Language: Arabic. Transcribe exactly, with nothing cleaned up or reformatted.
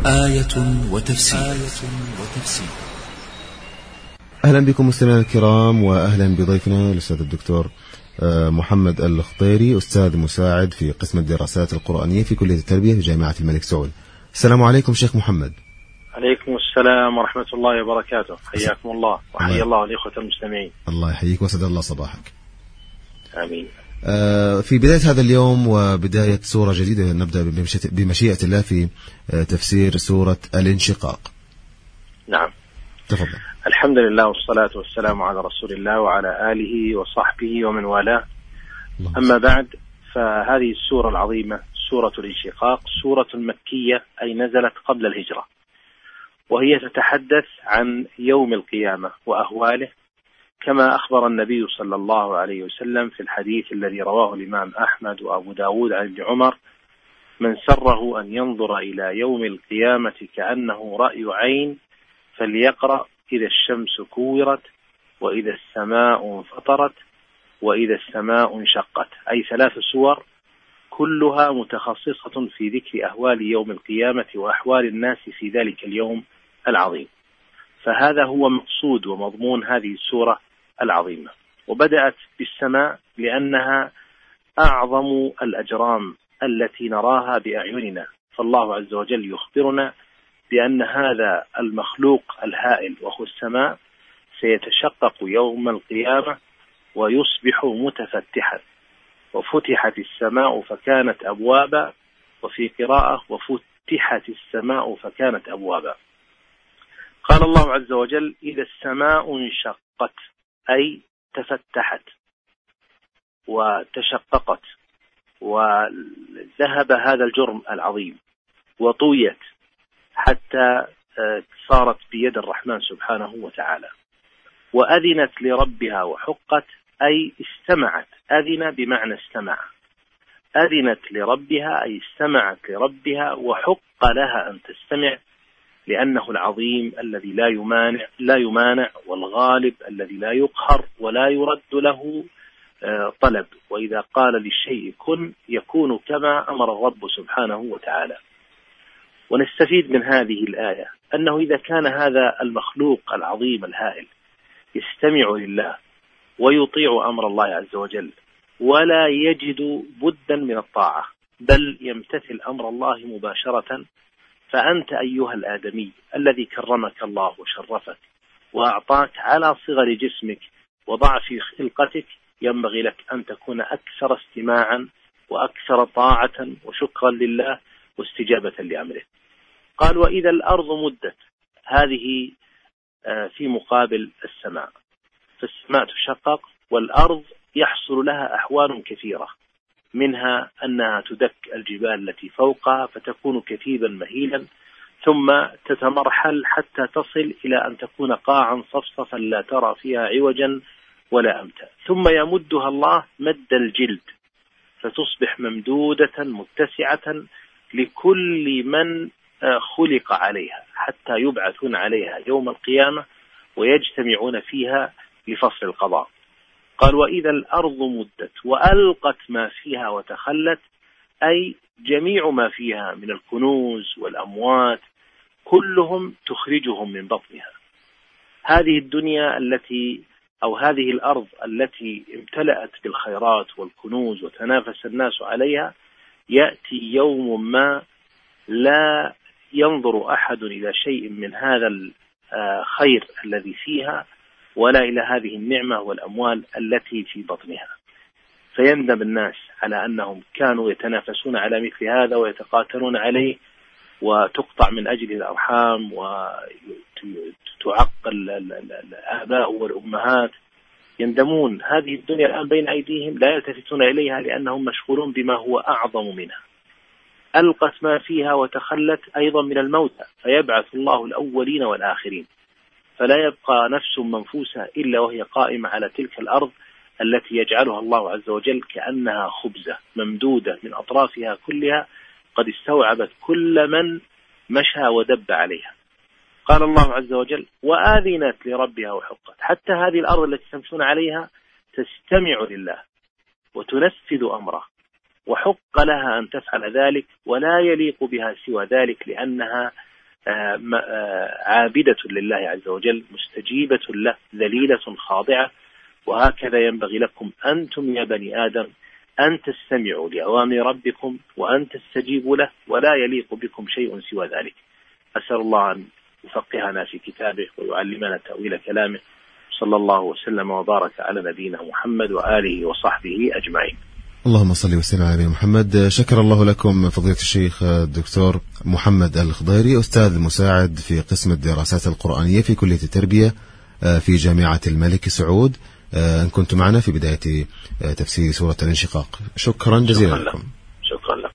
آية وتفسير, آية وتفسير. أهلا بكم مستمعينا الكرام، وأهلا بضيفنا الأستاذ الدكتور محمد الخضيري، أستاذ مساعد في قسم الدراسات القرآنية في كلية التربية في جامعة الملك سعود. السلام عليكم شيخ محمد. عليكم السلام ورحمة الله وبركاته، حياكم الله وحيا الله الإخوة المستمعين. الله يحييك وسعد الله صباحك. آمين. في بداية هذا اليوم وبداية سورة جديدة نبدأ بمشيئة الله في تفسير سورة الانشقاق. نعم، تفضل. الحمد لله والصلاة والسلام على رسول الله وعلى آله وصحبه ومن والاه. أما بعد، فهذه السورة العظيمة سورة الانشقاق سورة مكية، أي نزلت قبل الهجرة، وهي تتحدث عن يوم القيامة وأهواله، كما أخبر النبي صلى الله عليه وسلم في الحديث الذي رواه الإمام أحمد وأبو داود عن ابن عمر: من سره أن ينظر إلى يوم القيامة كأنه رأي عين فليقرأ إذا الشمس كورت، وإذا السماء انفطرت، وإذا السماء انشقت، أي ثلاث سور كلها متخصصة في ذكر أهوال يوم القيامة وأحوال الناس في ذلك اليوم العظيم. فهذا هو مقصود ومضمون هذه السورة العظيمة. وبدأت بالسماء لأنها أعظم الأجرام التي نراها بأعيننا، فالله عز وجل يخبرنا بأن هذا المخلوق الهائل وهو السماء سيتشقق يوم القيامة ويصبح متفتحا. وفتحت السماء فكانت أبوابا، وفي قراءة وفتحت السماء فكانت أبوابا. قال الله عز وجل: إذا السماء انشقت، أي تفتحت وتشققت وذهب هذا الجرم العظيم وطويت حتى صارت بيد الرحمن سبحانه وتعالى. وأذنت لربها وحقت، أي استمعت. أذن بمعنى استمع. أذنت لربها أي استمعت لربها، وحق لها أن تستمع، لأنه العظيم الذي لا يمانع لا يمانع والغالب الذي لا يقهر ولا يرد له طلب، وإذا قال للشيء كن يكون كما أمر الرب سبحانه وتعالى. ونستفيد من هذه الآية أنه إذا كان هذا المخلوق العظيم الهائل يستمع لله ويطيع أمر الله عز وجل ولا يجد بدا من الطاعة، بل يمتثل أمر الله مباشرة، فأنت أيها الآدمي الذي كرمك الله وشرفك وأعطاك على صغر جسمك وضعف خلقتك، ينبغي لك أن تكون أكثر استماعا وأكثر طاعة وشكرا لله واستجابة لأمره. قال: وإذا الأرض مدت، هذه في مقابل السماء، فالسماء تشقق والأرض يحصل لها أحوال كثيرة، منها أنها تدك الجبال التي فوقها فتكون كثيبا مهيلا، ثم تتمرحل حتى تصل إلى أن تكون قاعا صفصفا لا ترى فيها عوجا ولا أمتا، ثم يمدها الله مد الجلد فتصبح ممدودة متسعة لكل من خلق عليها، حتى يبعثون عليها يوم القيامة ويجتمعون فيها لفصل القضاء. قال: وإذا الأرض مدت وألقت ما فيها وتخلت، أي جميع ما فيها من الكنوز والأموات كلهم تخرجهم من بطنها. هذه الدنيا التي أو هذه الأرض التي امتلأت بالخيرات والكنوز وتنافس الناس عليها، يأتي يوم ما لا ينظر أحد إلى شيء من هذا الخير الذي فيها ولا إلى هذه النعمة والأموال التي في بطنها، فيندم الناس على أنهم كانوا يتنافسون على مثل هذا ويتقاتلون عليه، وتقطع من أجل الأرحام وتعقل الآباء والأمهات. يندمون. هذه الدنيا الآن بين أيديهم لا يلتفتون إليها لأنهم مشغولون بما هو أعظم منها. ألقت ما فيها وتخلت أيضا من الموتى، فيبعث الله الأولين والآخرين، فلا يبقى نفس منفوسة إلا وهي قائمة على تلك الأرض التي يجعلها الله عز وجل كأنها خبزة ممدودة من أطرافها كلها، قد استوعبت كل من مشى ودب عليها. قال الله عز وجل: وآذنت لربها وحقت، حتى هذه الأرض التي تمشون عليها تستمع لله وتنفذ أمره، وحق لها أن تفعل ذلك، ولا يليق بها سوى ذلك، لأنها عابدة لله عز وجل، مستجيبة له، ذليلة خاضعة. وهكذا ينبغي لكم أنتم يا بني آدم أن تستمعوا لأوامر ربكم وأن تستجيبوا له، ولا يليق بكم شيء سوى ذلك. أسأل الله أن يفقهنا في كتابه ويعلمنا تأويل كلامه. صلى الله وسلم وبارك على نبينا محمد وآله وصحبه أجمعين. اللهم صل وسلم على نبينا محمد. شكر الله لكم فضيلة الشيخ الدكتور محمد الخضيري، أستاذ مساعد في قسم الدراسات القرآنية في كلية التربية في جامعة الملك سعود، أن كنتم معنا في بداية تفسير سورة الانشقاق. شكرا جزيلا لكم.